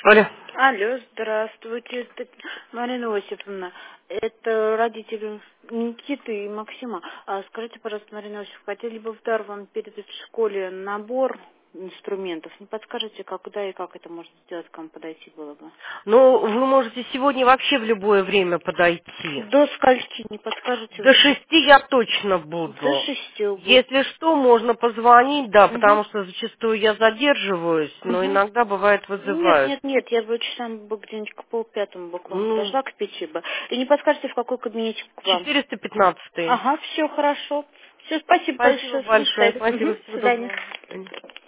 Алло. Алло, здравствуйте, это Марина Осиповна. Это родители Никиты и Максима. Скажите, пожалуйста, Марина Осиповна, хотели бы в дар вам передать в школе набор инструментов. Не подскажете, когда и как это можно сделать, к вам подойти было бы? Ну, вы можете сегодня вообще в любое время подойти. До скольки, не подскажете До вообще? 6 я точно До буду. 6 будет. Если что, можно позвонить, да, Угу. потому что зачастую я задерживаюсь, но Угу. иногда бывает Нет, вызывают. нет, нет, я бы часам бы где-нибудь к 4:30 бы к вам Ну, подошла, к 5 бы. И не подскажете, в какой кабинете к вам? 415. Ага, все хорошо. Все, спасибо Спасибо большое. До большое, свидания. спасибо, Мгм, до всего свидания. доброго. До свидания.